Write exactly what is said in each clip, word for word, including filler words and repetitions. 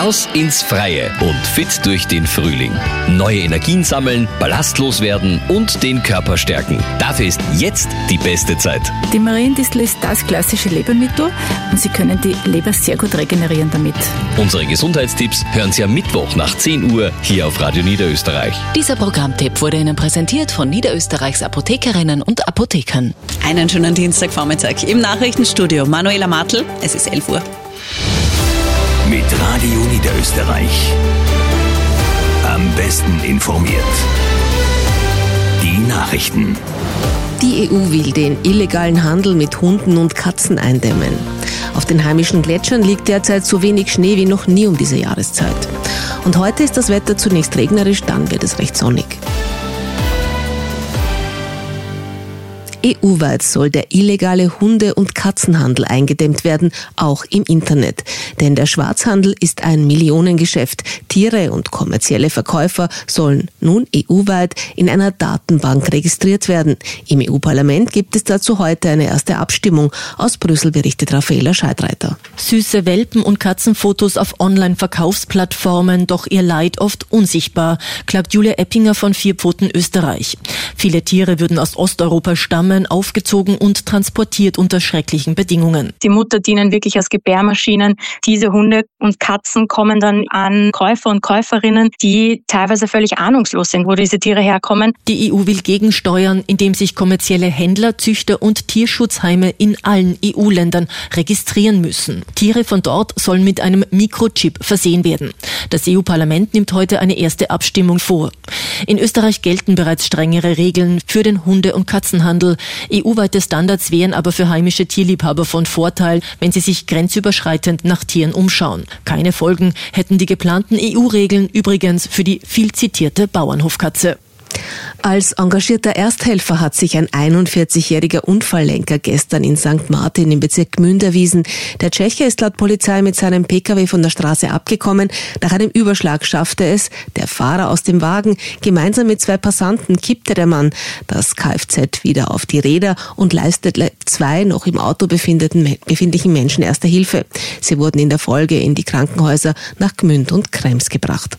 Raus ins Freie und fit durch den Frühling. Neue Energien sammeln, ballastlos werden und den Körper stärken. Dafür ist jetzt die beste Zeit. Die Mariendistel ist das klassische Lebermittel und Sie können die Leber sehr gut regenerieren damit. Unsere Gesundheitstipps hören Sie am Mittwoch nach zehn Uhr hier auf Radio Niederösterreich. Dieser Programmtipp wurde Ihnen präsentiert von Niederösterreichs Apothekerinnen und Apothekern. Einen schönen Dienstagvormittag im Nachrichtenstudio. Manuela Martl, es ist elf Uhr. Mit Radio Niederösterreich. Am besten informiert. Die Nachrichten. Die E U will den illegalen Handel mit Hunden und Katzen eindämmen. Auf den heimischen Gletschern liegt derzeit so wenig Schnee wie noch nie um diese Jahreszeit. Und heute ist das Wetter zunächst regnerisch, dann wird es recht sonnig. E U-weit soll der illegale Hunde- und Katzenhandel eingedämmt werden, auch im Internet. Denn der Schwarzhandel ist ein Millionengeschäft. Tiere und kommerzielle Verkäufer sollen nun E U-weit in einer Datenbank registriert werden. Im E U-Parlament gibt es dazu heute eine erste Abstimmung. Aus Brüssel berichtet Raffaela Scheidreiter. Süße Welpen- und Katzenfotos auf Online-Verkaufsplattformen, doch ihr Leid oft unsichtbar, klagt Julia Eppinger von Vier Pfoten Österreich. Viele Tiere würden aus Osteuropa stammen, aufgezogen und transportiert unter schrecklichen Bedingungen. Die Mutter dienen wirklich als Gebärmaschinen. Diese Hunde und Katzen kommen dann an Käufer und Käuferinnen, die teilweise völlig ahnungslos sind, wo diese Tiere herkommen. Die E U will gegensteuern, indem sich kommerzielle Händler, Züchter und Tierschutzheime in allen E U-Ländern registrieren müssen. Tiere von dort sollen mit einem Mikrochip versehen werden. Das E U-Parlament nimmt heute eine erste Abstimmung vor. In Österreich gelten bereits strengere Regeln für den Hunde- und Katzenhandel. E U-weite Standards wären aber für heimische Tierliebhaber von Vorteil, wenn sie sich grenzüberschreitend nach Tieren umschauen. Keine Folgen hätten die geplanten E U-Regeln übrigens für die viel zitierte Bauernhofkatze. Als engagierter Ersthelfer hat sich ein einundvierzigjähriger Unfalllenker gestern in Sankt Martin im Bezirk Gmünd erwiesen. Der Tscheche ist laut Polizei mit seinem Pkw von der Straße abgekommen. Nach einem Überschlag schaffte es der Fahrer aus dem Wagen. Gemeinsam mit zwei Passanten kippte der Mann das Kfz wieder auf die Räder und leistete zwei noch im Auto befindlichen Menschen erste Hilfe. Sie wurden in der Folge in die Krankenhäuser nach Gmünd und Krems gebracht.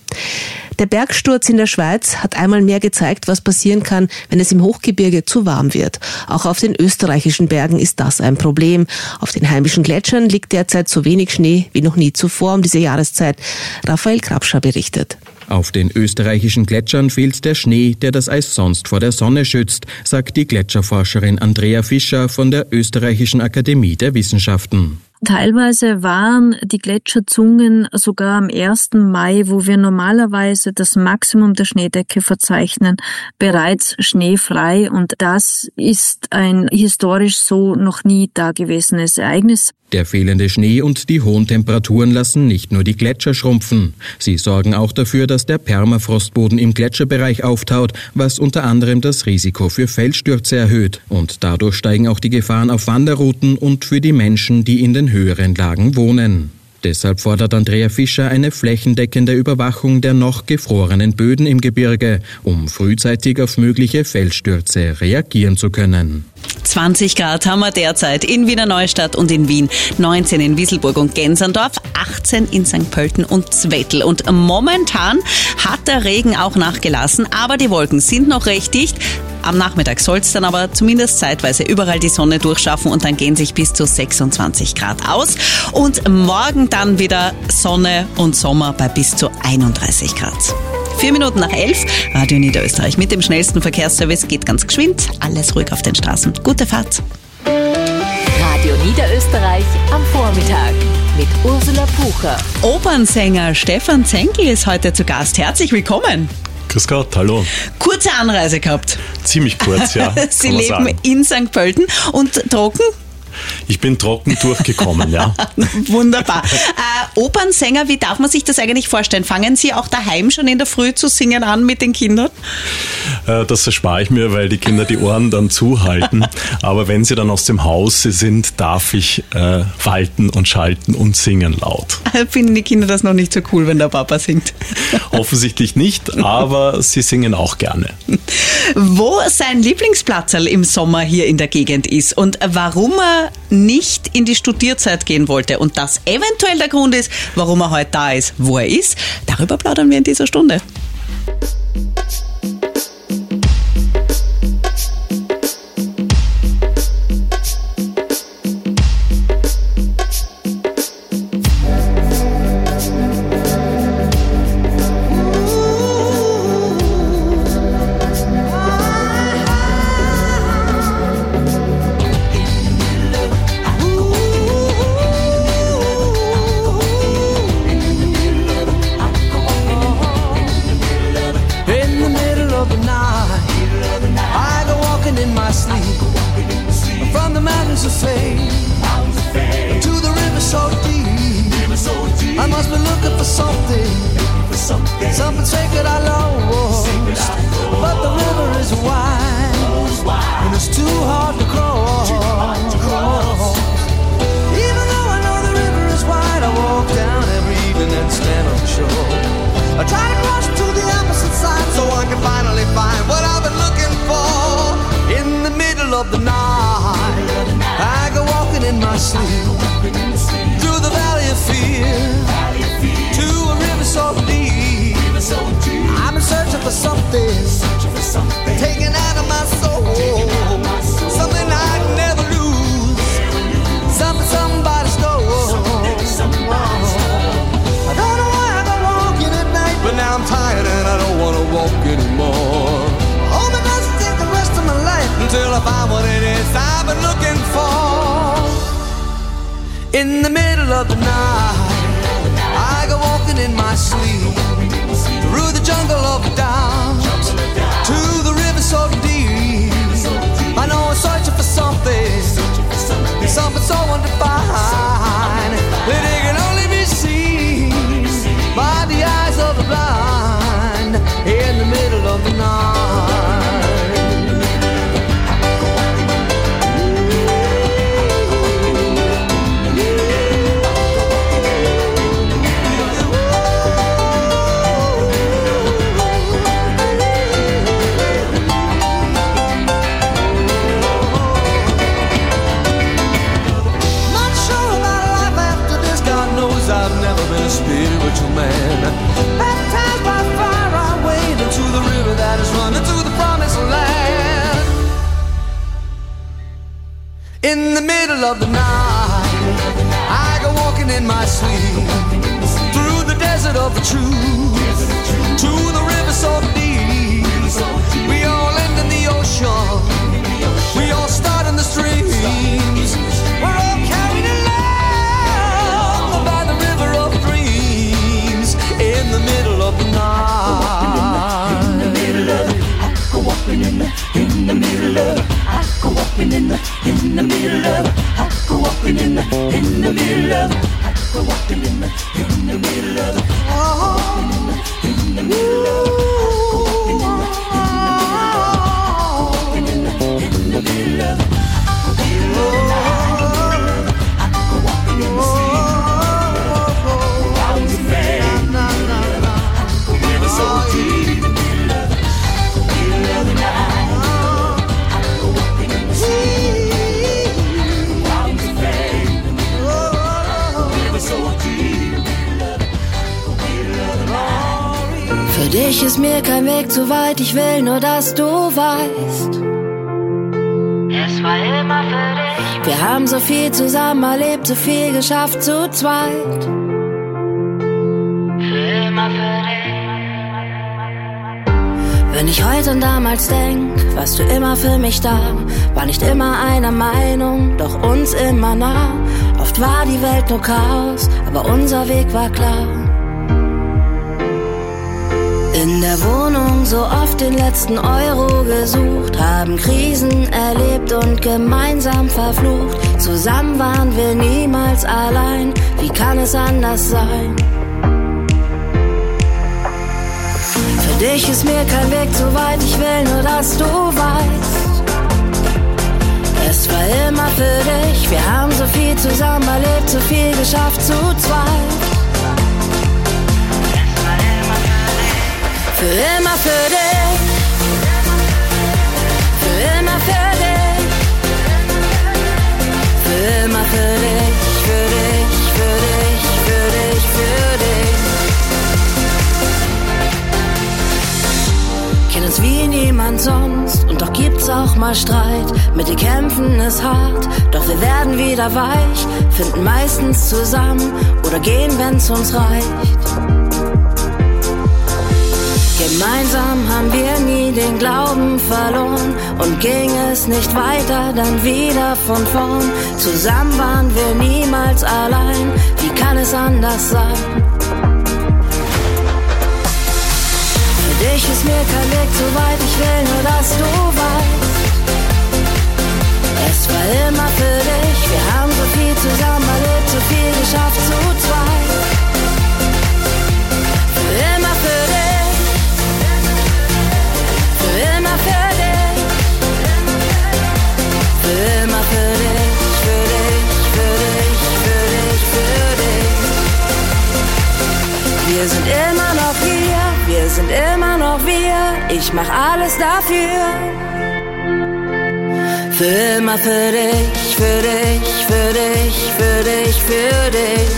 Der Bergsturz in der Schweiz hat einmal mehr gezeigt, was passieren kann, wenn es im Hochgebirge zu warm wird. Auch auf den österreichischen Bergen ist das ein Problem. Auf den heimischen Gletschern liegt derzeit so wenig Schnee wie noch nie zuvor um diese Jahreszeit. Raphael Krapscher berichtet. Auf den österreichischen Gletschern fehlt der Schnee, der das Eis sonst vor der Sonne schützt, sagt die Gletscherforscherin Andrea Fischer von der Österreichischen Akademie der Wissenschaften. Teilweise waren die Gletscherzungen sogar am ersten Mai, wo wir normalerweise das Maximum der Schneedecke verzeichnen, bereits schneefrei. Und das ist ein historisch so noch nie dagewesenes Ereignis. Der fehlende Schnee und die hohen Temperaturen lassen nicht nur die Gletscher schrumpfen. Sie sorgen auch dafür, dass der Permafrostboden im Gletscherbereich auftaut, was unter anderem das Risiko für Felsstürze erhöht. Und dadurch steigen auch die Gefahren auf Wanderrouten und für die Menschen, die in den höheren Lagen wohnen. Deshalb fordert Andrea Fischer eine flächendeckende Überwachung der noch gefrorenen Böden im Gebirge, um frühzeitig auf mögliche Felsstürze reagieren zu können. zwanzig Grad haben wir derzeit in Wiener Neustadt und in Wien, neunzehn in Wieselburg und Gensandorf, achtzehn in Sankt Pölten und Zwettl. Und momentan hat der Regen auch nachgelassen, aber die Wolken sind noch recht dicht. Am Nachmittag soll es dann aber zumindest zeitweise überall die Sonne durchschaffen und dann gehen sich bis zu sechsundzwanzig Grad aus. Und morgen dann wieder Sonne und Sommer bei bis zu einunddreißig Grad. Vier Minuten nach elf, Radio Niederösterreich mit dem schnellsten Verkehrsservice, geht ganz geschwind, alles ruhig auf den Straßen. Gute Fahrt. Radio Niederösterreich am Vormittag mit Ursula Pucher. Opernsänger Stefan Zenkel ist heute zu Gast. Herzlich willkommen. Grüß Gott, hallo. Kurze Anreise gehabt. Ziemlich kurz, ja. Sie leben sagen. in Sankt Pölten und trocken? Ich bin trocken durchgekommen, ja. Wunderbar. Äh, Opernsänger, wie darf man sich das eigentlich vorstellen? Fangen Sie auch daheim schon in der Früh zu singen an mit den Kindern? Äh, das erspare ich mir, weil die Kinder die Ohren dann zuhalten. Aber wenn sie dann aus dem Haus sind, darf ich äh, walten und schalten und singen laut. Finden die Kinder das noch nicht so cool, wenn der Papa singt? Offensichtlich nicht, aber sie singen auch gerne. Wo sein Lieblingsplatzerl im Sommer hier in der Gegend ist und warum er River nicht in die Studierzeit gehen wollte und das eventuell der Grund ist, warum er heute da ist, wo er ist, darüber plaudern wir in dieser Stunde. In the middle of the night, I go walking in my sleep through the jungle of doubt to the river so deep. I know I'm searching for something, something so undefined that it can only be seen by the eyes of the blind. In the middle of the night. Spiritual man, baptized by fire, I wade into the river that is running to the promised land. In the middle of the night, I go walking in my sleep through the desert of the truth to the river so deep. We all end in the ocean, we all start in the streams. We're all carried along by the river of dreams. In the middle of the night. In the middle of it, I go walking in the, in the middle of it, I go walking in the, in the middle of it, I go walking in the, in the middle of it, I go walking in the, in the middle of it, oh, in the middle of it, I go walking in the, in the middle of it, I go walking in the, in the middle of it, I go walking in the sea. Für dich ist mir kein Weg zu weit, ich will nur, dass du weißt. Es war immer für dich. Wir haben so viel zusammen erlebt, so viel geschafft zu zweit. Für immer für dich. Wenn ich heute und damals denk, warst du immer für mich da. War nicht immer einer Meinung, doch uns immer nah. Oft war die Welt nur Chaos, aber unser Weg war klar. In der Wohnung so oft den letzten Euro gesucht, haben Krisen erlebt und gemeinsam verflucht. Zusammen waren wir niemals allein, wie kann es anders sein? Für dich ist mir kein Weg zu weit, ich will nur, dass du weißt. Es war immer für dich, wir haben so viel zusammen erlebt, so viel geschafft zu zweit. Für immer für dich, für immer für dich, für uns wie niemand sonst. Und doch gibt's auch mal Streit, mit dir kämpfen ist hart. Doch wir werden wieder weich, finden meistens zusammen oder gehen, wenn's uns reicht. Gemeinsam haben wir nie den Glauben verloren und ging es nicht weiter, dann wieder von vorn. Zusammen waren wir niemals allein, wie kann es anders sein? Für dich ist mir kein Weg zu weit, ich will nur, dass du weißt. Es war immer für dich, wir haben so viel zusammen erlebt, so viel geschafft zu zweit. Für immer für dich. Für immer für dich, für immer für dich, für dich, für dich, für dich, für dich. Wir sind immer noch hier, wir sind immer noch wir, ich mach alles dafür. Für immer für dich, für dich, für dich, für dich, für dich.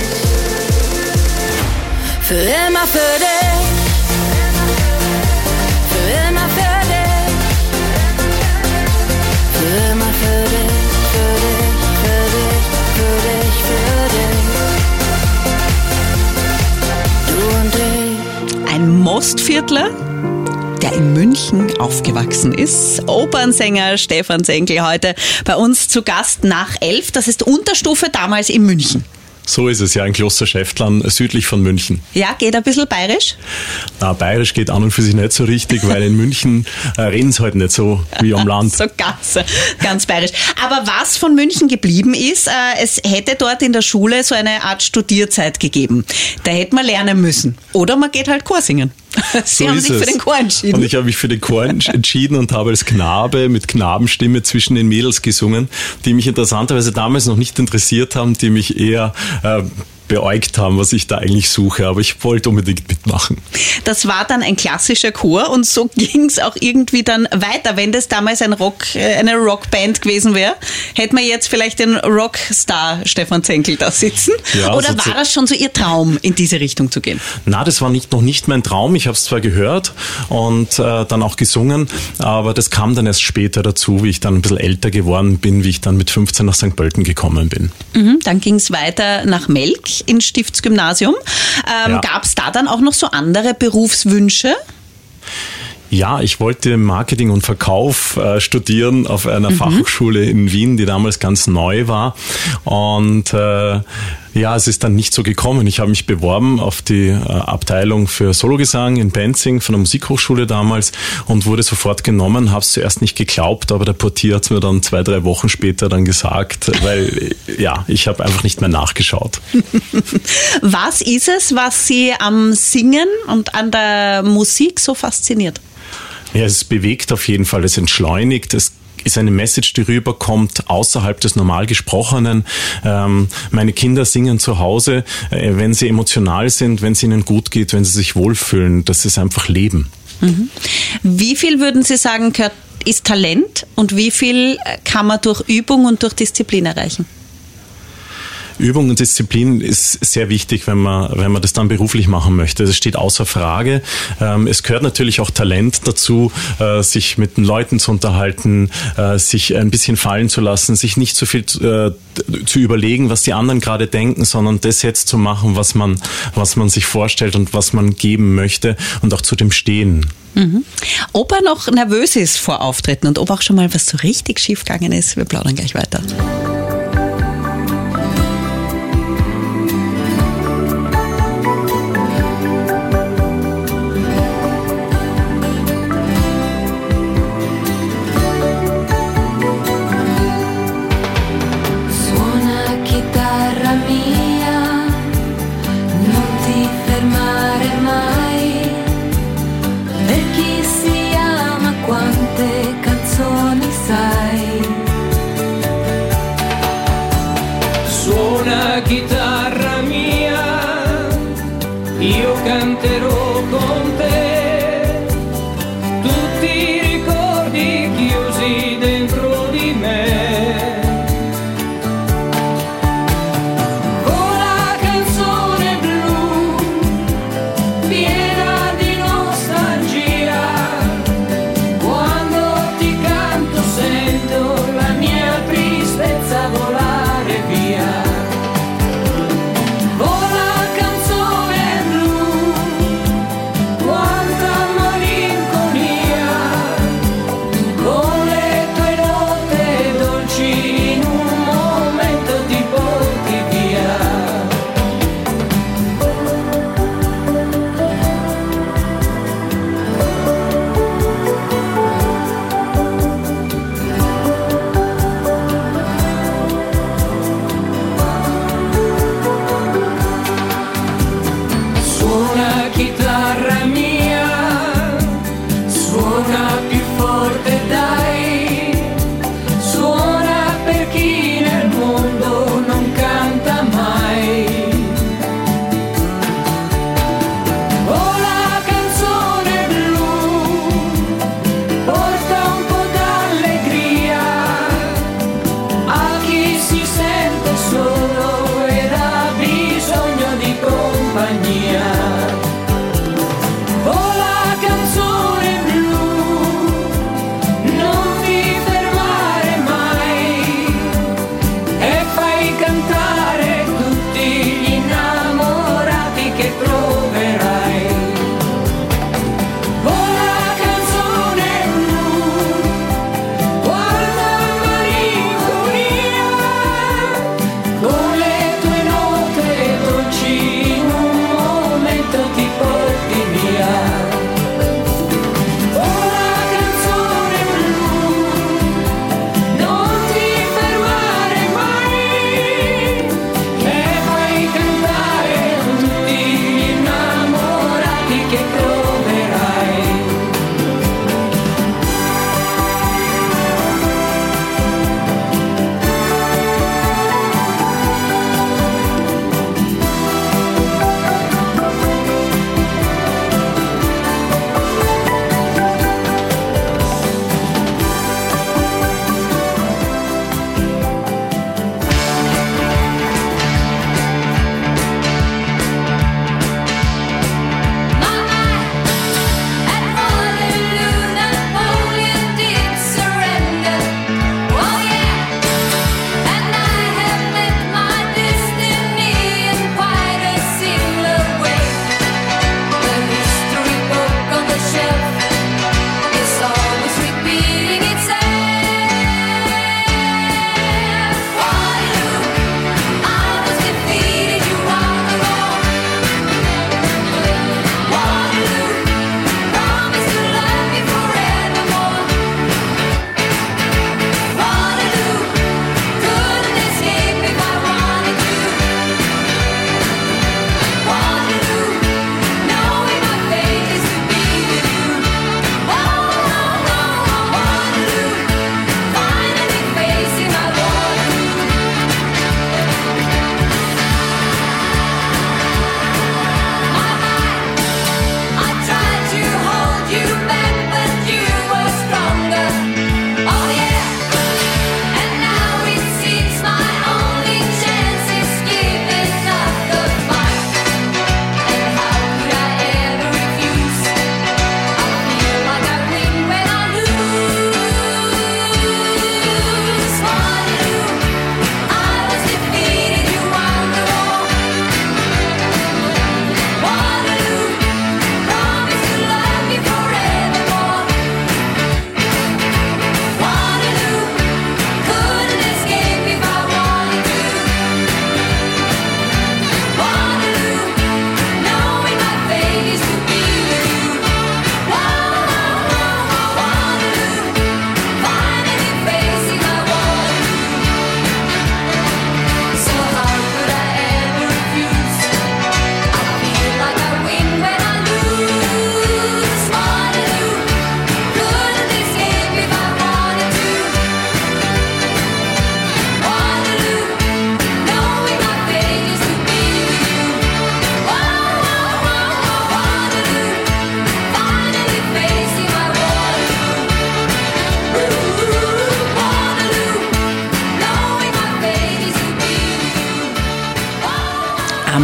Für immer für dich. Für immer für dich, für immer für dich, für dich, für dich, für dich, für dich. Du und ich. Ein Mostviertler, der in München aufgewachsen ist. Opernsänger Stefan Zenkl heute bei uns zu Gast nach elf. Das ist Unterstufe damals in München. So ist es ja, in Kloster-Schäftlarn, südlich von München. Ja, geht ein bisschen bayerisch? Na, bayerisch geht an und für sich nicht so richtig, weil in München äh, reden sie halt nicht so wie am Land. So ganz, ganz bayerisch. Aber was von München geblieben ist, äh, es hätte dort in der Schule so eine Art Studierzeit gegeben. Da hätte man lernen müssen. Oder man geht halt Chor singen. Sie so haben ist sich es. für den Chor entschieden. Und ich habe mich für den Chor entschieden und habe als Knabe mit Knabenstimme zwischen den Mädels gesungen, die mich interessanterweise damals noch nicht interessiert haben, die mich eher äh, beäugt haben, was ich da eigentlich suche, aber ich wollte unbedingt mitmachen. Das war dann ein klassischer Chor und so ging es auch irgendwie dann weiter. Wenn das damals ein Rock, eine Rockband gewesen wäre, hätten wir jetzt vielleicht den Rockstar Stefan Zenkl da sitzen? Ja, Oder also war das schon so Ihr Traum, in diese Richtung zu gehen? Na, das war nicht, noch nicht mein Traum. Ich habe es zwar gehört und äh, dann auch gesungen, aber das kam dann erst später dazu, wie ich dann ein bisschen älter geworden bin, wie ich dann mit fünfzehn nach Sankt Pölten gekommen bin. Mhm, dann ging es weiter nach Melk ins Stiftsgymnasium. Ähm, Ja. Gab es da dann auch noch so andere Berufswünsche? Ja, ich wollte Marketing und Verkauf äh, studieren auf einer mhm. Fachhochschule in Wien, die damals ganz neu war. Und äh, ja, es ist dann nicht so gekommen. Ich habe mich beworben auf die äh, Abteilung für Sologesang in Benzing von der Musikhochschule damals und wurde sofort genommen. Habe es zuerst nicht geglaubt, aber der Portier hat es mir dann zwei, drei Wochen später dann gesagt, weil ja, ich habe einfach nicht mehr nachgeschaut. Was ist es, was Sie am Singen und an der Musik so fasziniert? Ja, es bewegt auf jeden Fall, es entschleunigt, es ist eine Message, die rüberkommt außerhalb des normal Gesprochenen. Ähm, meine Kinder singen zu Hause, äh, wenn sie emotional sind, wenn es ihnen gut geht, wenn sie sich wohlfühlen. Das ist einfach Leben. Mhm. Wie viel würden Sie sagen, gehört, ist Talent und wie viel kann man durch Übung und durch Disziplin erreichen? Übung und Disziplin ist sehr wichtig, wenn man, wenn man das dann beruflich machen möchte. Das steht außer Frage. Es gehört natürlich auch Talent dazu, sich mit den Leuten zu unterhalten, sich ein bisschen fallen zu lassen, sich nicht so viel zu überlegen, was die anderen gerade denken, sondern das jetzt zu machen, was man, was man sich vorstellt und was man geben möchte und auch zu dem stehen. Mhm. Ob er noch nervös ist vor Auftritten und ob auch schon mal was so richtig schief gegangen ist, wir plaudern gleich weiter.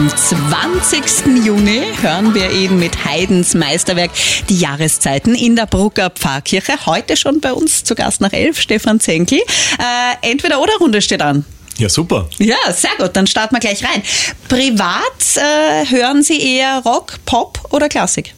Am zwanzigsten Juni hören wir ihn mit Haydns Meisterwerk Die Jahreszeiten in der Brucker Pfarrkirche. Heute schon bei uns zu Gast nach elf, Stefan Zenkel. Äh, Entweder-oder-Runde steht an. Ja, super. Ja, sehr gut, dann starten wir gleich rein. Privat äh, hören Sie eher Rock, Pop oder Klassik?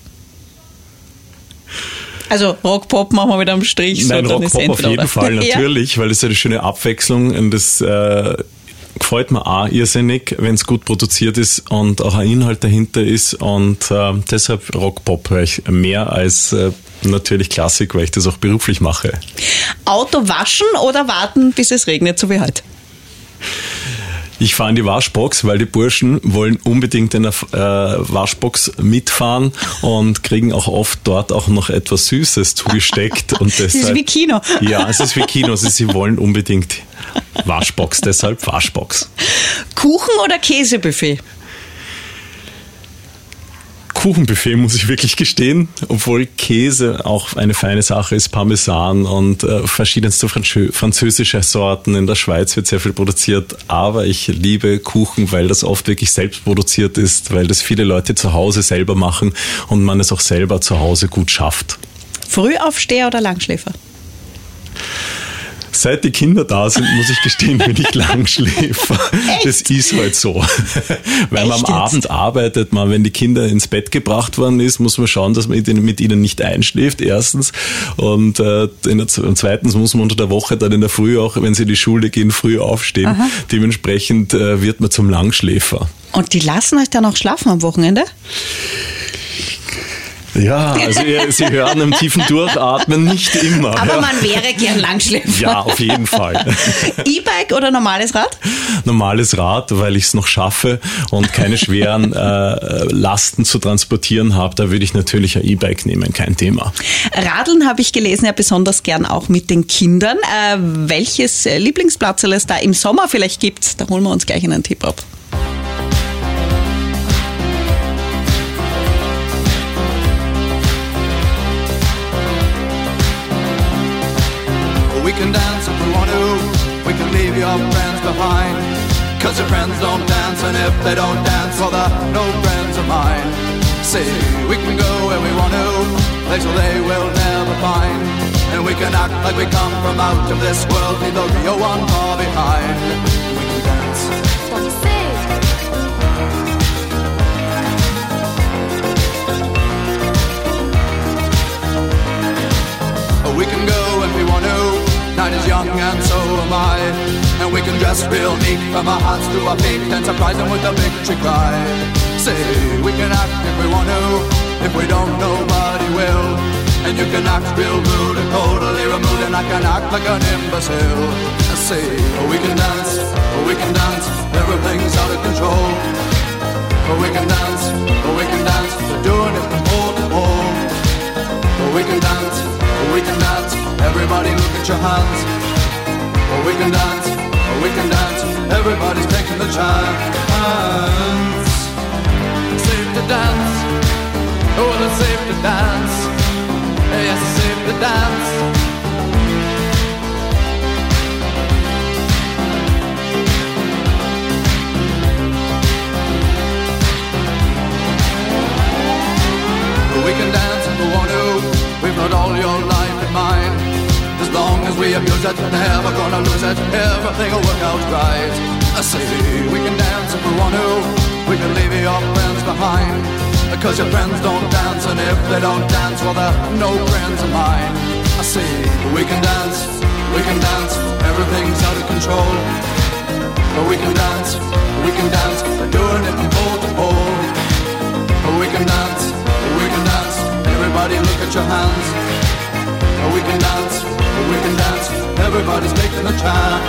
Also Rock, Pop machen wir wieder am Strich. Nein, so, Rock, Pop auf jeden Fall, natürlich, ja. Weil es eine schöne Abwechslung und das äh, gefällt mir auch irrsinnig, wenn es gut produziert ist und auch ein Inhalt dahinter ist und äh, deshalb Rock, Pop höre ich mehr als äh, natürlich Klassik, weil ich das auch beruflich mache. Auto waschen oder warten, bis es regnet, so wie heute? Ich fahre in die Waschbox, weil die Burschen wollen unbedingt in der äh, Waschbox mitfahren und kriegen auch oft dort auch noch etwas Süßes zugesteckt. Und deshalb, das ist wie Kino. Ja, es ist wie Kino. Also sie wollen unbedingt Waschbox, deshalb Waschbox. Kuchen oder Käsebuffet? Kuchenbuffet, muss ich wirklich gestehen, obwohl Käse auch eine feine Sache ist, Parmesan und äh, verschiedenste Franzö- französische Sorten. In der Schweiz wird sehr viel produziert, aber ich liebe Kuchen, weil das oft wirklich selbst produziert ist, weil das viele Leute zu Hause selber machen und man es auch selber zu Hause gut schafft. Frühaufsteher oder Langschläfer? Seit die Kinder da sind, muss ich gestehen, bin ich Langschläfer. Echt? Das ist halt so. Weil Echt man am jetzt? Abend arbeitet, man, wenn die Kinder ins Bett gebracht worden ist, muss man schauen, dass man mit ihnen nicht einschläft, erstens. Und äh, in der, und zweitens muss man unter der Woche dann in der Früh auch, wenn sie in die Schule gehen, früh aufstehen. Aha. Dementsprechend äh, wird man zum Langschläfer. Und die lassen euch dann auch schlafen am Wochenende? Ja, also Sie hören im tiefen Durchatmen nicht immer. Aber ja. man wäre gern Langschläfer. Ja, auf jeden Fall. E-Bike oder normales Rad? Normales Rad, weil ich es noch schaffe und keine schweren äh, Lasten zu transportieren habe, da würde ich natürlich ein E-Bike nehmen, kein Thema. Radeln habe ich gelesen, ja besonders gern auch mit den Kindern. Äh, welches Lieblingsplatz es da im Sommer vielleicht gibt, da holen wir uns gleich einen Tipp ab. We can dance if we want to, we can leave your friends behind. Cause your friends don't dance, and if they don't dance, well they're no friends of mine. See, we can go where we want to, places they will never find. And we can act like we come from out of this world, leave the real one far behind. We can dance. We can go if we want to. Night is young and so am I. And we can dress real neat from our hearts to our feet and surprise them with a victory cry. Say, we can act if we want to. If we don't, nobody will. And you can act real rude and totally removed, and I can act like an imbecile. I say, oh, we can dance, oh, we can dance, everything's out of control. Oh, we can dance, oh, we can dance, we're doing it from pole to pole. Oh, we can dance, oh, we can dance, everybody look at your hands. Oh, we can dance, oh, we can dance, everybody's taking the chance. It's safe to dance, oh, well, it's safe to dance. Yes, it's safe to dance. We can dance if we want to. We've got all your life in mind. As long as we abuse it, never gonna lose it. Everything will work out right. I say we can dance if we want to. We can leave your friends behind. Because your friends don't dance, and if they don't dance, well, they're no friends of mine. I say we can dance, we can dance. Everything's out of control. But we can dance, we can dance. We're doing it from pole to pole. But we can dance, we can dance. Everybody look at your hands. We can dance, we can dance. Everybody's taking a chance.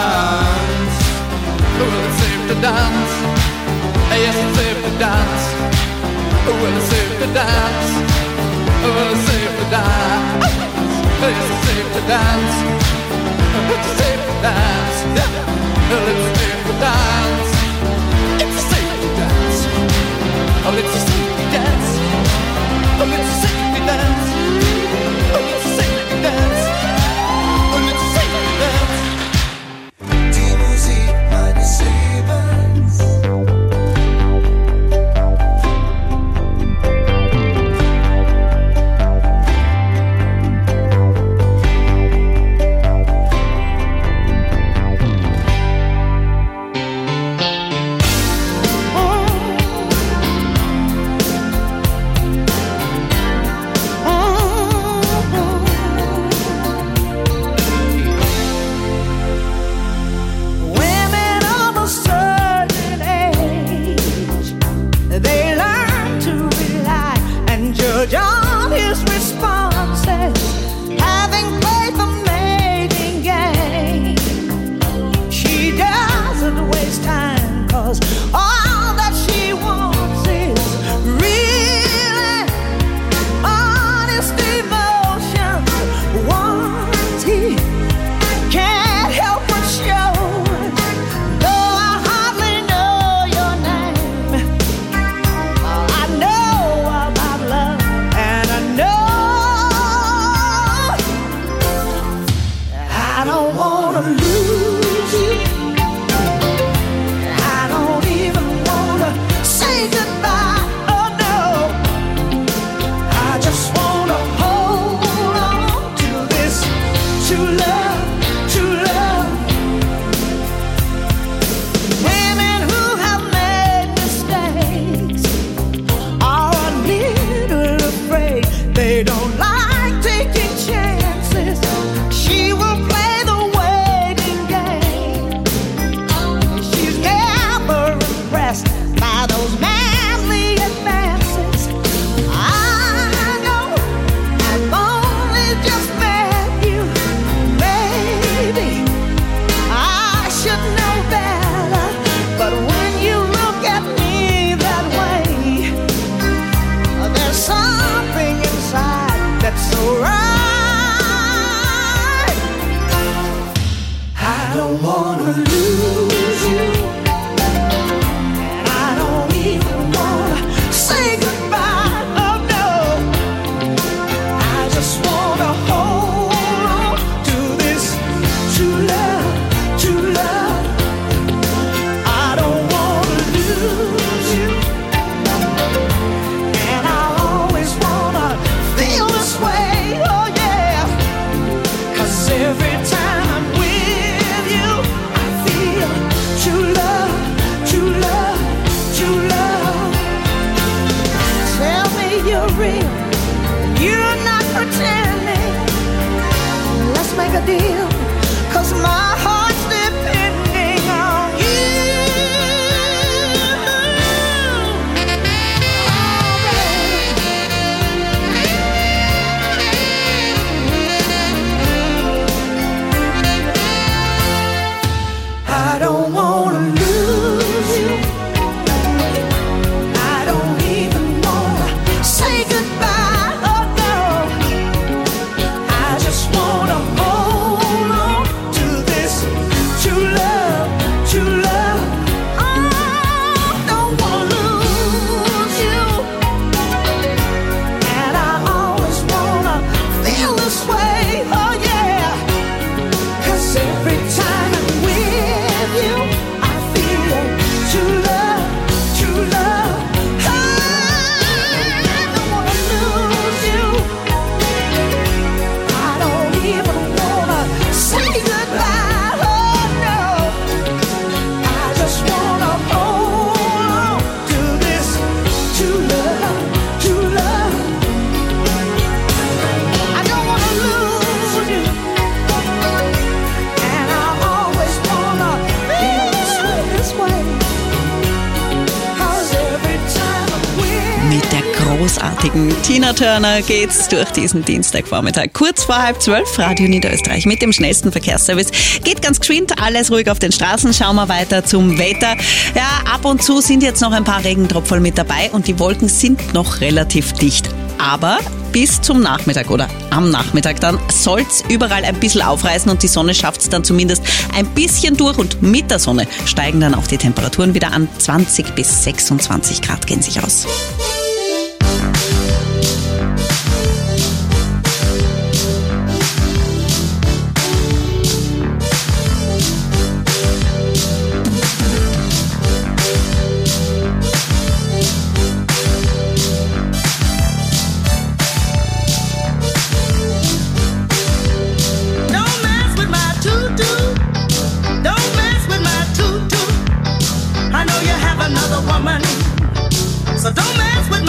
Well, it's safe to dance. Yes, it's safe to dance. Well, it's safe to dance. Well, it's safe to dance. Yes, it's safe to dance. It's safe to dance. Well, it's safe to dance. It's safe to dance. Oh, it's safe to dance. Oh, it's safe to dance. Oh, it's safe to dance. Oh, it's safe to dance. Die Musik meines Lebens. that's alright. I don't wanna lose you, and I don't even wanna say goodbye, oh no. I just wanna hold on to this true love, true love. I don't wanna lose you, and I always wanna feel this way, oh yeah. 'Cause every time I'm with you, I feel true love, true love, true love. Tell me you're real, you're not pretending. Let's make a deal, 'cause my heart's depending on you. I don't wanna lose you, I don't even wanna say goodbye, oh no. I just wanna hold on to this true love, true love. I don't wanna lose you, and I always wanna feel this way, oh yeah. 'Cause every time I'm with you, I feel true love, true love. I don't wanna lose you, I don't even wanna say goodbye, oh no. I just wanna hold on to this true love, true love. I don't wanna lose you, and I always wanna feel this way, this way. 'Cause every time I'm with Mit der großartigen Tina Turner geht's durch diesen Dienstagvormittag. Kurz vor halb zwölf, Radio Niederösterreich mit dem schnellsten Verkehrsservice. Geht ganz geschwind, alles ruhig auf den Straßen. Schauen wir weiter zum Wetter. Ja, ab und zu sind jetzt noch ein paar Regentropfen mit dabei und die Wolken sind noch relativ dicht. Aber bis zum Nachmittag oder am Nachmittag dann soll's überall ein bisschen aufreißen und die Sonne schafft's dann zumindest ein bisschen durch und mit der Sonne steigen dann auch die Temperaturen wieder an. zwanzig bis sechsundzwanzig Grad gehen sich aus. Don't mess with my tutu, don't mess with my tutu. I know you have another woman, so don't mess with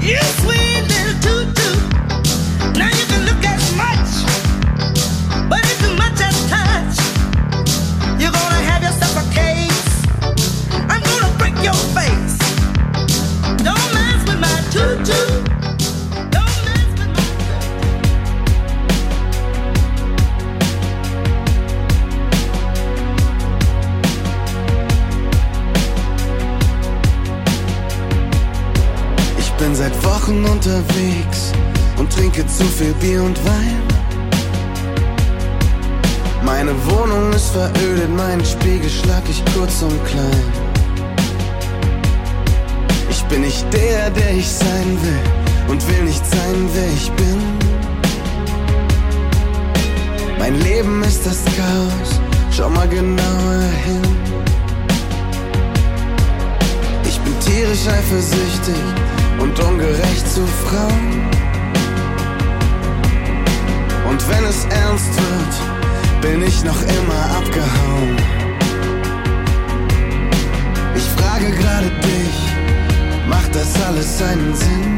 You sweet little tutu. Now you can look as much, but if too much as touch, you're gonna have yourself a case. I'm gonna break your face. Don't mess with my tutu. Don't mess with my Ich bin seit Wochen unterwegs und trinke zu viel Bier und Wein. Meine Wohnung ist verödet, meinen Spiegel schlag ich kurz und klein. Ich bin nicht der, der ich sein will und will nicht sein, wer ich bin. Mein Leben ist das Chaos, schau mal genauer hin. Ich bin tierisch eifersüchtig und ungerecht zu Frauen. Und wenn es ernst wird, bin ich noch immer abgehauen. Ich frage gerade dich, macht das alles einen Sinn?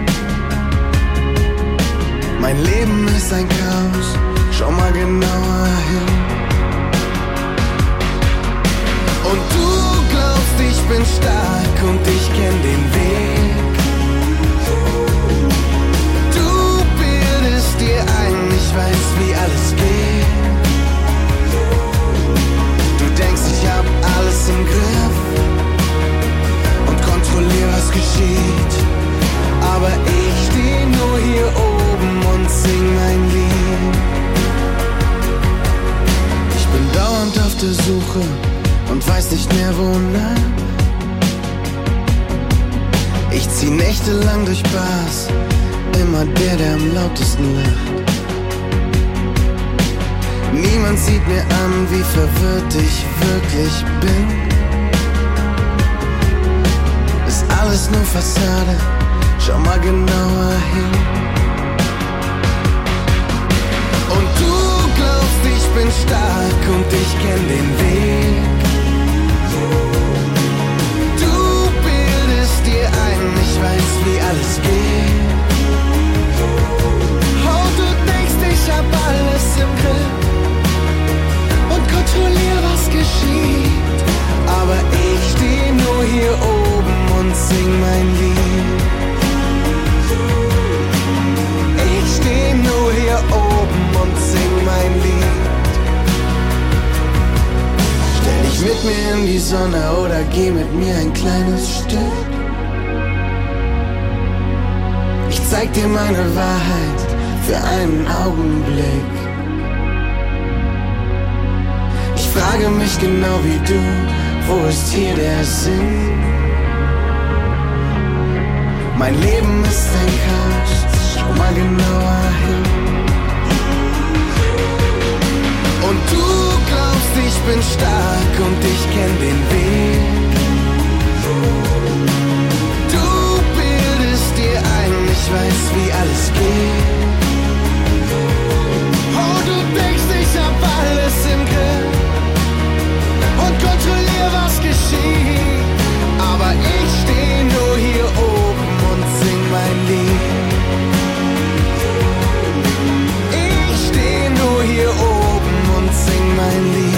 Mein Leben ist ein Chaos, schau mal genauer hin. Und du glaubst, ich bin stark und ich kenn den Weg. Du bildest dir ein, ich weiß, wie alles geht. Du denkst, ich hab alles im Griff und kontrollier, was geschieht. Aber ich steh nur hier oben und sing mein Lied. Ich bin dauernd auf der Suche und weiß nicht mehr wonach. Ich zieh nächtelang durch Bars, immer der, der am lautesten lacht. Niemand sieht mir an, wie verwirrt ich wirklich bin. Ist alles nur Fassade, schau mal genauer hin. Und du glaubst, ich bin stark und ich kenn den Weg. Du bildest dir ein, ich weiß, wie alles geht. Oh, du denkst, ich hab alles im Griff und kontrollier, was geschieht. Aber ich steh nur hier oben und sing mein Lied. Ich steh nur hier oben und sing mein Lied. Stell dich mit mir in die Sonne oder geh mit mir ein kleines Stück. Ich zeig dir meine Wahrheit für einen Augenblick. Ich frage mich genau wie du, wo ist hier der Sinn? Mein Leben ist ein Chaos, schau mal genauer hin. Und du glaubst, ich bin stark und ich kenn den Weg. Du bildest dir ein, ich weiß, wie alles geht. Oh, du denkst, ich hab alles im Griff und kontrollier, was geschieht. Aber ich steh nur hier oben und sing mein Lied. Ich steh nur hier oben und sing mein Lied.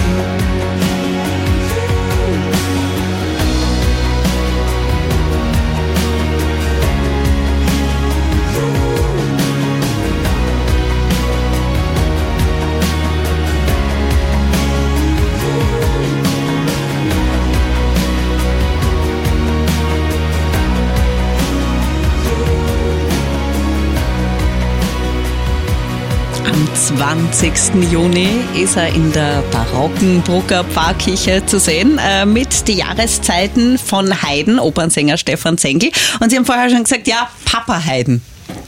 Am zwanzigsten Juni ist er in der barocken Brucker Pfarrkirche zu sehen, äh, mit die Jahreszeiten von Haydn, Opernsänger Stefan Zengel. Und Sie haben vorher schon gesagt, ja, Papa Haydn.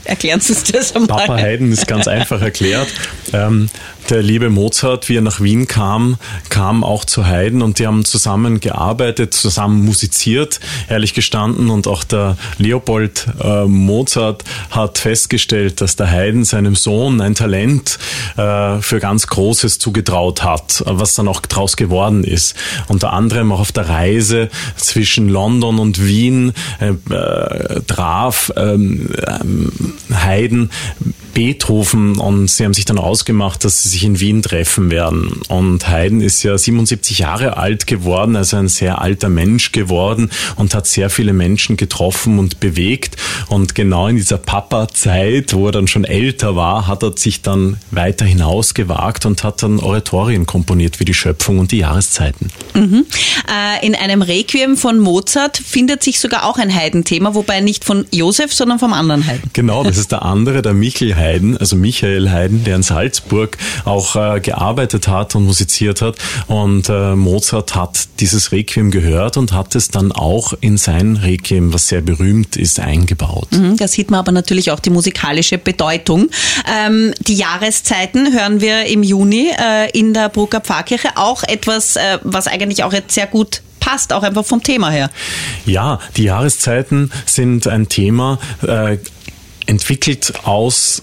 Erklären Sie uns das einmal. Papa Haydn ist ganz einfach erklärt. Ähm, der liebe Mozart, wie er nach Wien kam, kam auch zu Haydn und die haben zusammen gearbeitet, zusammen musiziert, ehrlich gestanden. Und auch der Leopold äh, Mozart hat festgestellt, dass der Haydn seinem Sohn ein Talent äh, für ganz Großes zugetraut hat, was dann auch draus geworden ist. Unter anderem auch auf der Reise zwischen London und Wien äh, äh, traf ähm, äh, Haydn Beethoven und sie haben sich dann ausgemacht, dass sie sich in Wien treffen werden. Und Haydn ist ja siebenundsiebzig Jahre alt geworden, also ein sehr alter Mensch geworden und hat sehr viele Menschen getroffen und bewegt. Und genau in dieser Papa-Zeit, wo er dann schon älter war, hat er sich dann weiter hinausgewagt und hat dann Oratorien komponiert wie die Schöpfung und die Jahreszeiten. Mhm. Äh, in einem Requiem von Mozart findet sich sogar auch ein Haydn-Thema, wobei nicht von Josef, sondern vom anderen Haydn. Genau, das ist der andere, der Michael Haydn, also Michael Haydn, der in Salzburg auch äh, gearbeitet hat und musiziert hat. Und äh, Mozart hat dieses Requiem gehört und hat es dann auch in sein Requiem, was sehr berühmt ist, eingebaut. Mhm, da sieht man aber natürlich auch die musikalische Bedeutung. Ähm, die Jahreszeiten hören wir im Juni äh, in der Brucker Pfarrkirche. Auch etwas, äh, was eigentlich auch jetzt sehr gut passt, auch einfach vom Thema her. Ja, die Jahreszeiten sind ein Thema, äh, entwickelt aus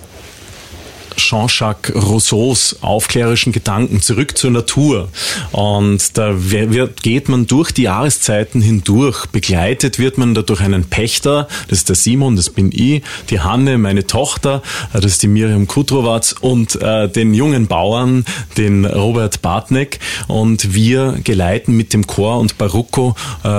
Jean-Jacques Rousseaus aufklärerischen Gedanken, zurück zur Natur. Und da wird, geht man durch die Jahreszeiten hindurch. Begleitet wird man da durch einen Pächter, das ist der Simon, das bin ich, die Hanne, meine Tochter, das ist die Miriam Kutrowatz und äh, den jungen Bauern, den Robert Bartneck. Und wir geleiten mit dem Chor und Barocco, äh,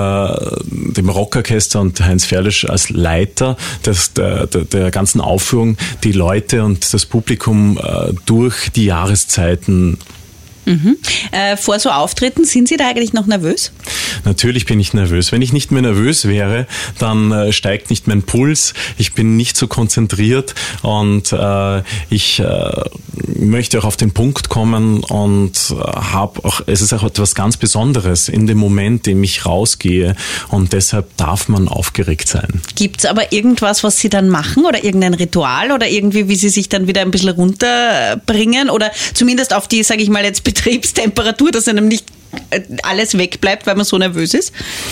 dem Rockorchester und Heinz Ferlisch als Leiter des, der, der, der ganzen Aufführung die Leute und das Publikum durch die Jahreszeiten. Mhm. Äh, vor so Auftritten, sind Sie da eigentlich noch nervös? Natürlich bin ich nervös. Wenn ich nicht mehr nervös wäre, dann äh, steigt nicht mein Puls. Ich bin nicht so konzentriert und äh, ich äh, möchte auch auf den Punkt kommen und äh, habe auch, es ist auch etwas ganz Besonderes in dem Moment, in dem ich rausgehe und deshalb darf man aufgeregt sein. Gibt es aber irgendwas, was Sie dann machen oder irgendein Ritual oder irgendwie, wie Sie sich dann wieder ein bisschen runterbringen oder zumindest auf die, sage ich mal jetzt, Betriebstemperatur, dass einem nicht alles wegbleibt, weil man so nervös ist?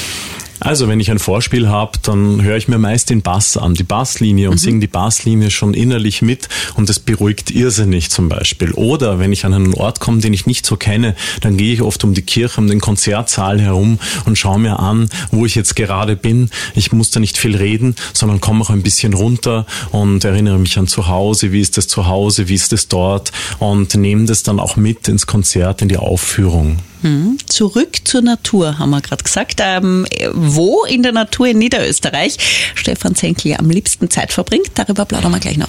Also wenn ich ein Vorspiel habe, dann höre ich mir meist den Bass an, die Basslinie und mhm. singe die Basslinie schon innerlich mit und das beruhigt irrsinnig zum Beispiel. Oder wenn ich an einen Ort komme, den ich nicht so kenne, dann gehe ich oft um die Kirche, um den Konzertsaal herum und schaue mir an, wo ich jetzt gerade bin. Ich muss da nicht viel reden, sondern komme auch ein bisschen runter und erinnere mich an zu Hause, wie ist das zu Hause, wie ist das dort und nehme das dann auch mit ins Konzert, in die Aufführung. Mhm. Zurück zur Natur, haben wir gerade gesagt. Ähm, wo in der Natur in Niederösterreich Stefan Zenkl am liebsten Zeit verbringt, darüber plaudern wir gleich noch.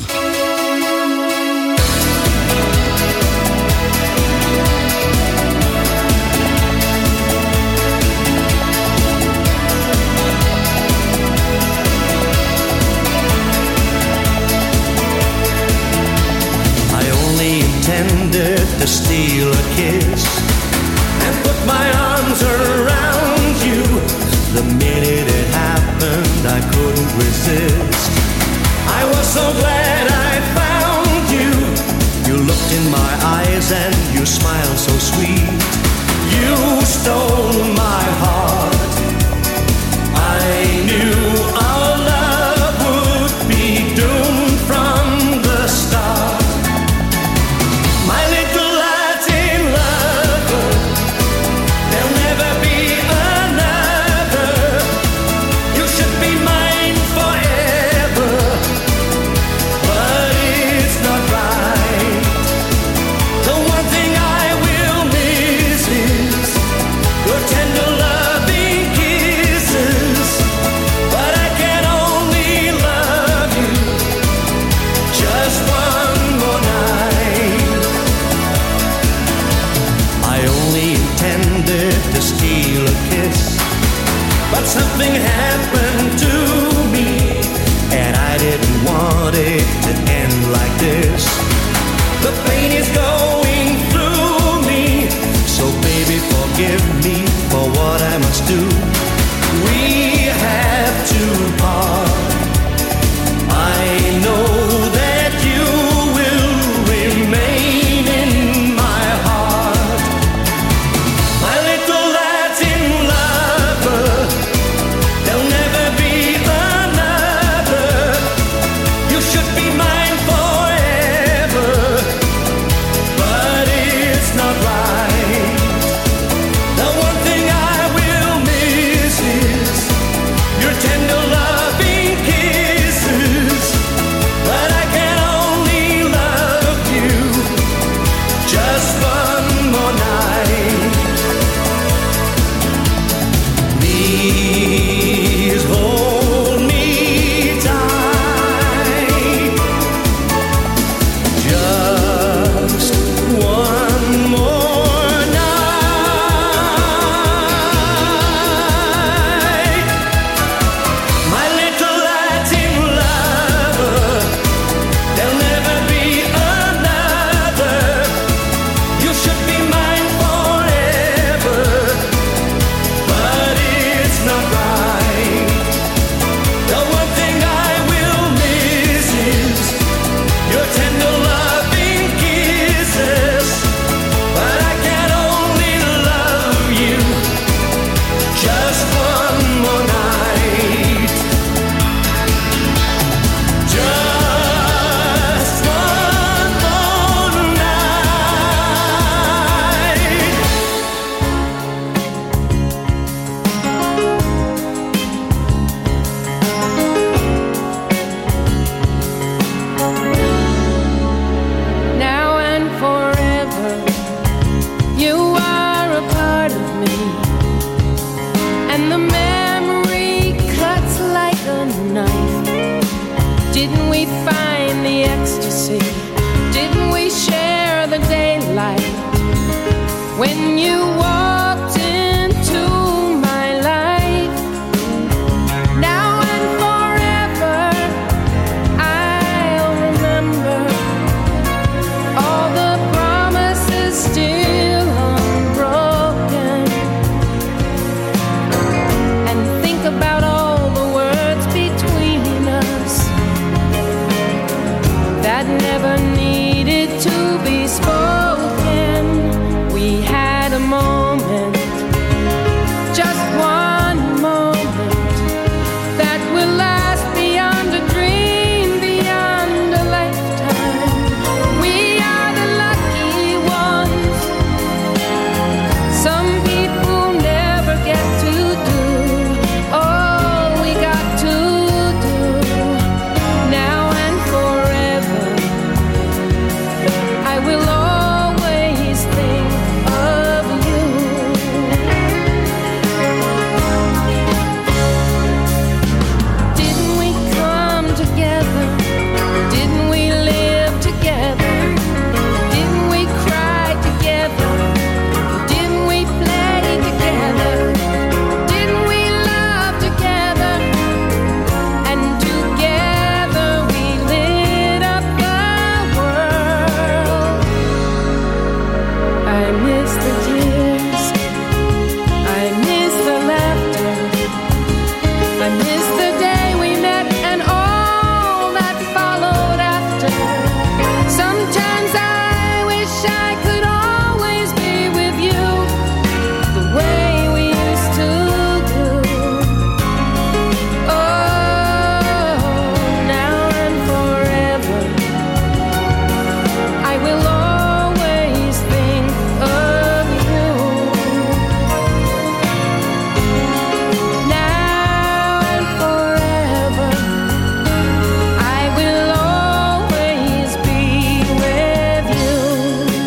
I only intended to steal a kiss and put my arms around you. The minute it happened, I couldn't resist. I was so glad I found you. You looked in my eyes and you smiled so sweet. You stole my heart. I knew our love would be doomed from the start. My little Latin lover, there'll never be another. You should be mine forever, but it's not right. The one thing I will miss is your tender Didn't we find the ecstasy? Didn't we share the daylight? When you walked into my life, now and forever I'll remember all the promises still unbroken, and think about all the words between us that never needed to be spoken. We had a moment, just one moment, that will last beyond a dream, beyond a lifetime. We are the lucky ones. Some people never get to do all we got to do. Now and forever I will always think of you. Didn't we come together? Didn't we live together? Didn't we cry together? Didn't we play together? Didn't we love together? And together we lit up the world. I miss the tears, I miss the laughter, I miss the day we met and all that followed after. Sometimes I wish I could always be with you, the way we used to do. Oh, now and forever I will always think of you. Now and forever I will always be with you.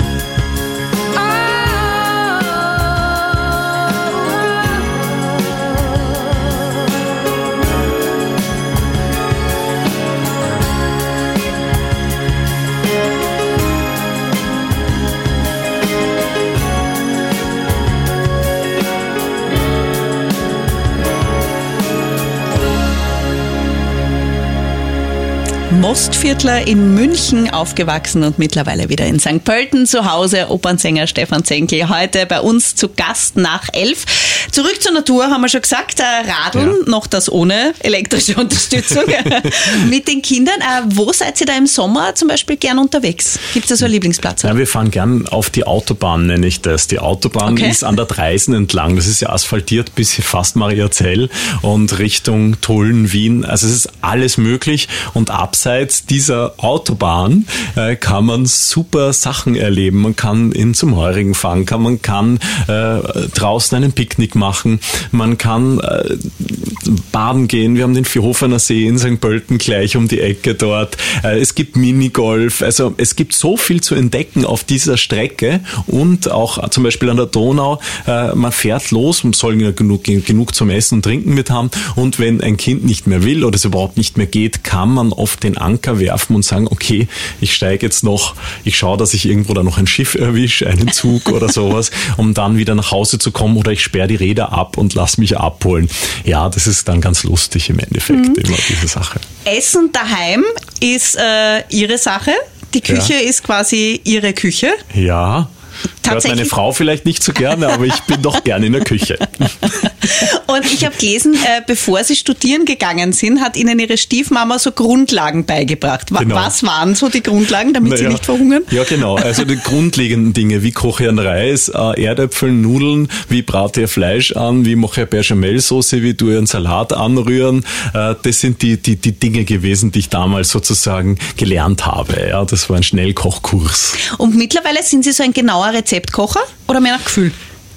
Mostviertler in München aufgewachsen und mittlerweile wieder in Sankt Pölten zu Hause. Opernsänger Stefan Zenkel heute bei uns zu Gast nach elf. Zurück zur Natur, haben wir schon gesagt. Äh, Radeln, ja. Noch das ohne elektrische Unterstützung mit den Kindern. Äh, wo seid ihr da im Sommer zum Beispiel gern unterwegs? Gibt es da so einen Lieblingsplatz? Ja, wir fahren gern auf die Autobahn, nenne ich das. Die Autobahn Okay. ist an der Dreisen entlang. Das ist ja asphaltiert bis fast Mariazell und Richtung Tulln, Wien. Also es ist alles möglich. Und abseits dieser Autobahn äh, kann man super Sachen erleben. Man kann in zum Heurigen fahren, kann, man kann äh, draußen einen Picknick machen, man kann äh, baden gehen. Wir haben den Vierhofener See in Sankt Pölten gleich um die Ecke dort. Äh, es gibt Minigolf. Also es gibt so viel zu entdecken auf dieser Strecke und auch zum Beispiel an der Donau. Äh, man fährt los, man soll ja genug, genug zum Essen und Trinken mit haben. Und wenn ein Kind nicht mehr will oder es überhaupt nicht mehr geht, kann man oft den Anker werfen und sagen, okay, ich steige jetzt noch, ich schaue, dass ich irgendwo da noch ein Schiff erwische, einen Zug oder sowas, um dann wieder nach Hause zu kommen, oder ich sperre die Räder ab und lass mich abholen. Ja, das ist dann ganz lustig im Endeffekt, mhm. immer diese Sache. Essen daheim ist äh, Ihre Sache. Die Küche Ja. ist quasi Ihre Küche. Ja. Hört Tatsächlich- meine Frau vielleicht nicht so gerne, aber ich bin doch gerne in der Küche. Und ich habe gelesen, äh, bevor Sie studieren gegangen sind, hat Ihnen Ihre Stiefmama so Grundlagen beigebracht. Wa- Genau. Was waren so die Grundlagen, damit Sie Naja, nicht verhungern? Ja, genau. Also die grundlegenden Dinge, wie koche ich einen Reis, äh, Erdäpfel, Nudeln, wie brate ich Fleisch an, wie mache ich Bechamelsoße, wie tue ich einen Salat anrühren. Äh, das sind die, die, die Dinge gewesen, die ich damals sozusagen gelernt habe. Ja, das war ein Schnellkochkurs. Und mittlerweile sind Sie so ein genauer Rezeptkocher oder mehr nach Gefühl?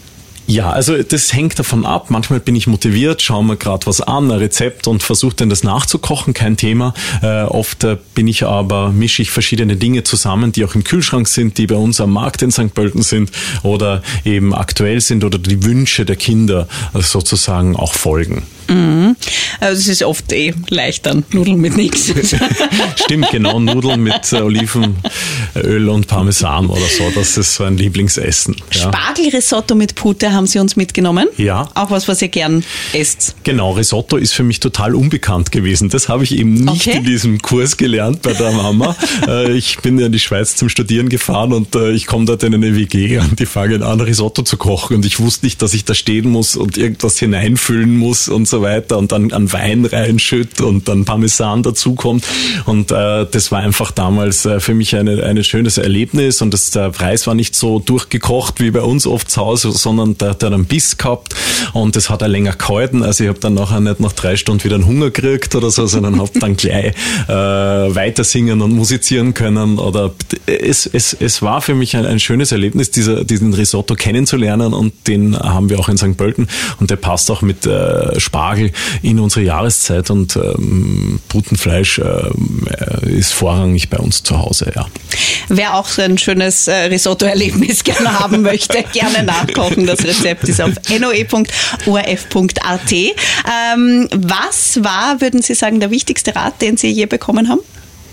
Ja, also das hängt davon ab. Manchmal bin ich motiviert, schaue mir gerade was an, ein Rezept und versuche dann das nachzukochen, kein Thema. Äh, oft äh, bin ich aber, mische ich verschiedene Dinge zusammen, die auch im Kühlschrank sind, die bei uns am Markt in Sankt Pölten sind oder eben aktuell sind oder die Wünsche der Kinder äh, sozusagen auch folgen. Mhm. Also es ist oft eh leicht dann, Nudeln mit nichts. Stimmt, genau, Nudeln mit äh, Olivenöl und Parmesan oder so, das ist so ein Lieblingsessen. Ja. Spargelrisotto mit Pute haben Sie uns mitgenommen? Ja. Auch was, was ihr gern esst? Genau, Risotto ist für mich total unbekannt gewesen. Das habe ich eben nicht Okay. in diesem Kurs gelernt bei der Mama. Äh, ich bin ja in die Schweiz zum Studieren gefahren und äh, ich komme dort in eine W G und die fangen an, Risotto zu kochen und ich wusste nicht, dass ich da stehen muss und irgendwas hineinfüllen muss und so weiter und dann an Wein reinschütt und dann Parmesan dazukommt und äh, das war einfach damals äh, für mich eine, ein schönes Erlebnis und das, der Preis war nicht so durchgekocht wie bei uns oft zu Hause, sondern der, der hat einen Biss gehabt und das hat er länger gehalten, also ich habe dann nachher nicht nach drei Stunden wieder einen Hunger gekriegt oder so, sondern habe dann gleich äh, weiter singen und musizieren können oder es, es, es war für mich ein, ein schönes Erlebnis, dieser, diesen Risotto kennenzulernen und den haben wir auch in Sankt Pölten und der passt auch mit äh, Spargel in unsere Jahreszeit und ähm, Putenfleisch äh, ist vorrangig bei uns zu Hause, ja. Wer auch so ein schönes äh, Risotto-Erlebnis gerne haben möchte, gerne nachkochen. Das Rezept ist auf n o e punkt o r f punkt a t. Ähm, was war, würden Sie sagen, der wichtigste Rat, den Sie je bekommen haben?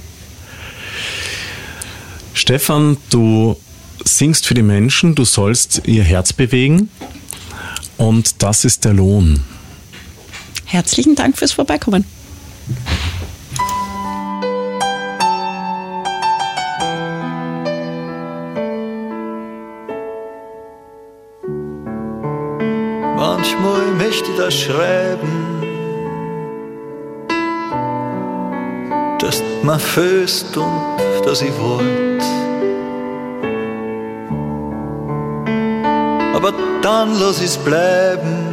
Stefan, du singst für die Menschen, du sollst ihr Herz bewegen und das ist der Lohn. Herzlichen Dank fürs Vorbeikommen. Manchmal möchte ich das schreiben, dass man föst und dass ich wollt. Aber dann lass ich's bleiben.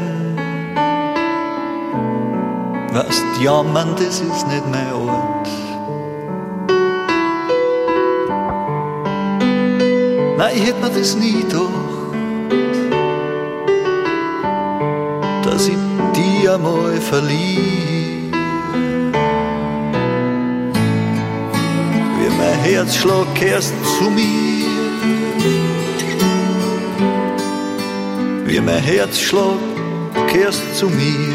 Weißt, jammern, das ist nicht mein Ort. Nein, ich hätt mir das nie gedacht, dass ich die einmal verlieh. Wie mein Herzschlag kehrst zu mir, wie mein Herzschlag kehrst zu mir.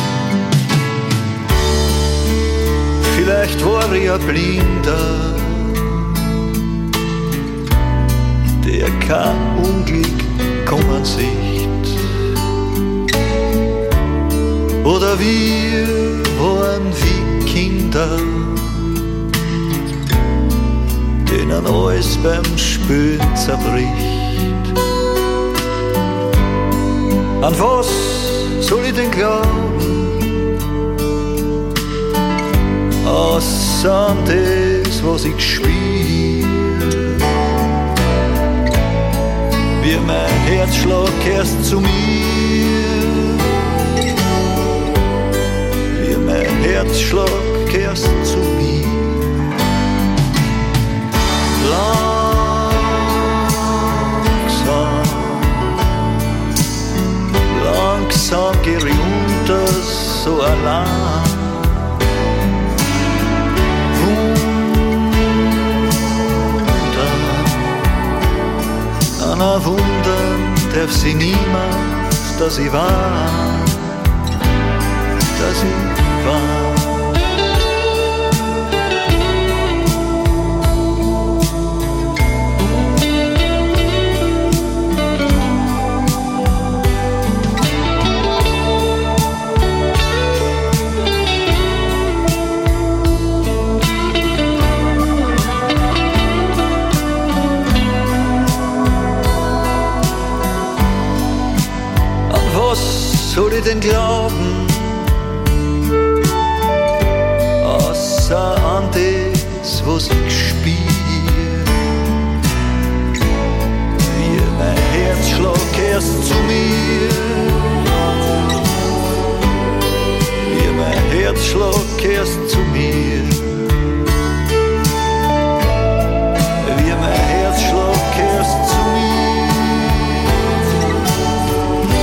Vielleicht war ich ein Blinder, der kein Unglück kommen sieht. Oder wir waren wie Kinder, denen alles beim Spülen zerbricht. An was soll ich denn glauben? Außer an das, was ich spiel. Wie mein Herzschlag kehrst zu mir, wie mein Herzschlag kehrst zu mir. Langsam, langsam geh ich unter so allein. An Wundern darf sie niemand, dass ich war, dass ich war. Soll ich denn glauben, außer an das, was ich spiel? Wie mein Herzschlag kehrst zu mir, wie mein Herzschlag kehrst zu mir, wie mein Herzschlag kehrst zu mir.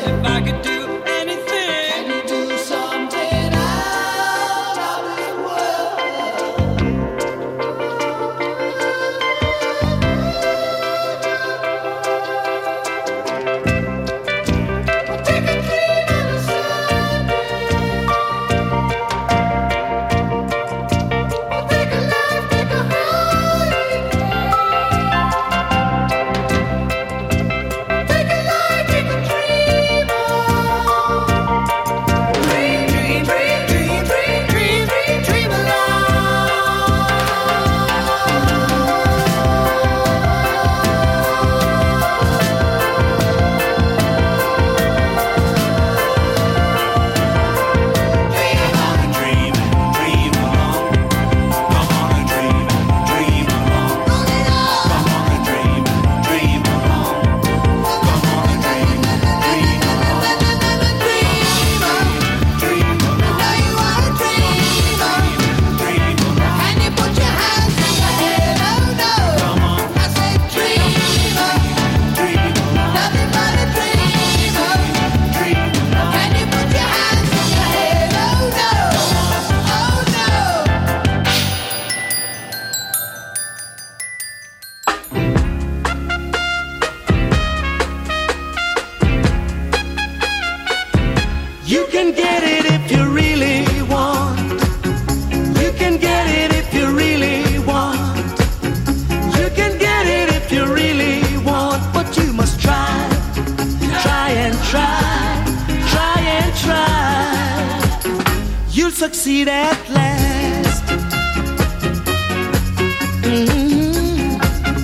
If I could do anything, can you do something out of this world? Take a dream on a Sunday. Take a life, take a holiday. Take a life, take a dream on. Dream, dream, dream, dream, dream, dream, dream, dream along. Dream on, dream, dream along. Come on and dream, dream along. Come on and dream, dream along. Come on and dream, dream along. Dreamer, dreamer, now you are a dreamer. Dreamer, can you put your hands in your head? Oh no, come on, I said dreamer, dreamer, nothing but a dreamer. Dreamer, can you put your hands in your head? Oh no, oh no. You can get it if you really want. You can get it if you really want. You can get it if you really want. But you must try, try and try, try and try. You'll succeed at last. Mhm.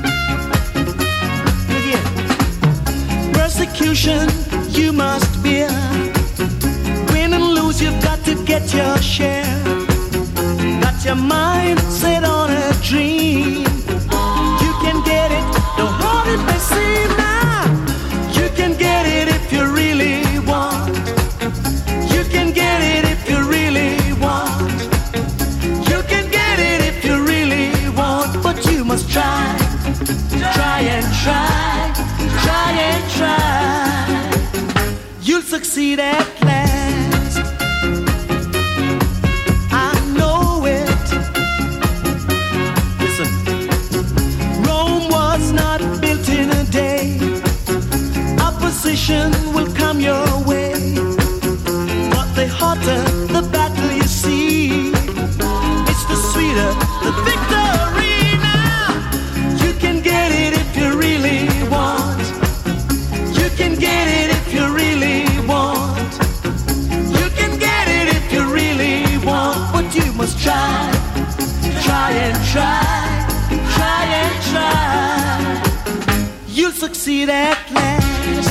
Look here. Persecution you must bear. Win and lose, you've got to get your share. Got your mind set on a dream. You can get it, no hard it may seem now. You can get it if you really want. You can get it if you really want. You can get it if you really want. But you must try, try and try, try and try. You'll succeed at last. I know it. Listen, Rome was not built in a day. Opposition will come your way. But the hotter the battle you see, it's the sweeter the victory. Now you can get it if you really want. You can get it if you really want. You can get it if you really want. But you must try, try and try, try and try. You'll succeed at last.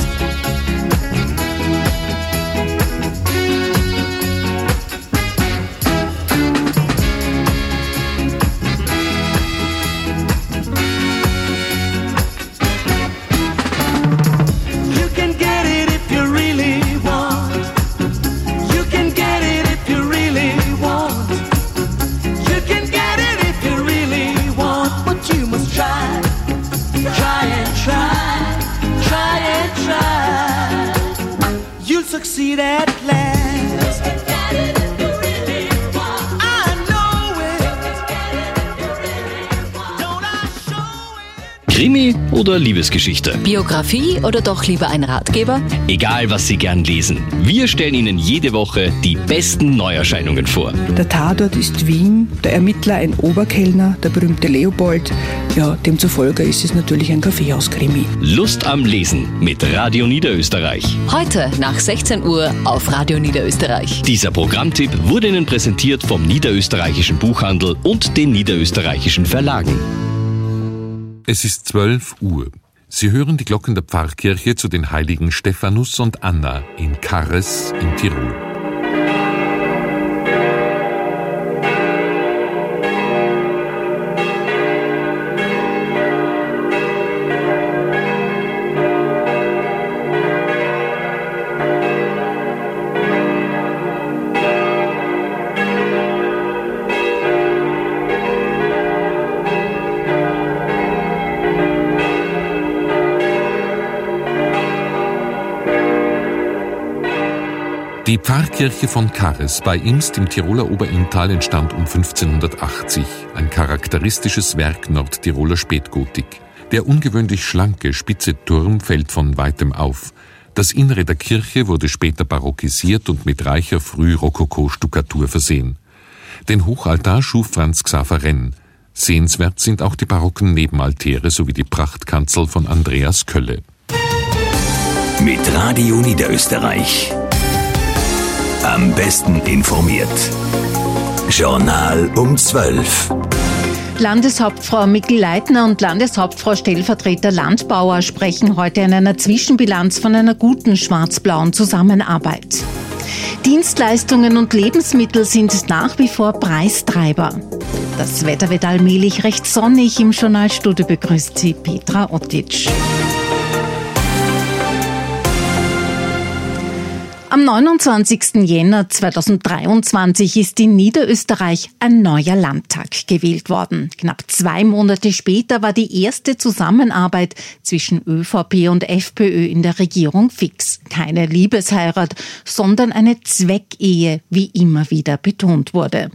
You can get it if you really want. You can get it if you really want. You can get it if you really want. But you must try, try and try, try and try. You'll succeed at last. I know it. Don't I show it? Krimi oder Liebesgeschichte? Biografie oder doch lieber ein Ratgeber? Egal, was Sie gern lesen. Wir stellen Ihnen jede Woche die besten Neuerscheinungen vor. Der Tatort ist Wien, der Ermittler ein Oberkellner, der berühmte Leopold. Ja, demzufolge ist es natürlich ein Kaffeehauskrimi. Lust am Lesen mit Radio Niederösterreich. Heute nach sechzehn Uhr auf Radio Niederösterreich. Dieser Programmtipp wurde Ihnen präsentiert vom Niederösterreichischen Buchhandel und den Niederösterreichischen Verlagen. Es ist zwölf Uhr. Sie hören die Glocken der Pfarrkirche zu den Heiligen Stephanus und Anna in Karres in Tirol. Die Pfarrkirche von Karres bei Imst im Tiroler Oberinntal entstand um fünfzehnhundertachtzig, ein charakteristisches Werk Nordtiroler Spätgotik. Der ungewöhnlich schlanke, spitze Turm fällt von weitem auf. Das Innere der Kirche wurde später barockisiert und mit reicher Frührokoko-Stuckatur versehen. Den Hochaltar schuf Franz Xaver Renn. Sehenswert sind auch die barocken Nebenaltäre sowie die Prachtkanzel von Andreas Kölle. Mit Radio Niederösterreich. Am besten informiert. Journal um zwölf. Landeshauptfrau Mikl-Leitner und Landeshauptfrau Stellvertreter Landbauer sprechen heute in einer Zwischenbilanz von einer guten schwarz-blauen Zusammenarbeit. Dienstleistungen und Lebensmittel sind nach wie vor Preistreiber. Das Wetter wird allmählich recht sonnig. Im Journalstudio begrüßt sie Petra Ottic. Am neunundzwanzigsten Jänner zweitausenddreiundzwanzig ist in Niederösterreich ein neuer Landtag gewählt worden. Knapp zwei Monate später war die erste Zusammenarbeit zwischen ÖVP und FPÖ in der Regierung fix. Keine Liebesheirat, sondern eine Zweckehe, wie immer wieder betont wurde.